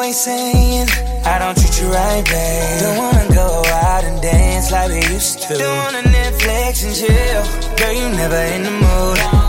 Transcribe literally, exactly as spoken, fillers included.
always saying I don't treat you right, babe. Don't wanna go out and dance like we used to. Don't wanna Netflix and chill. Girl, you never in the mood.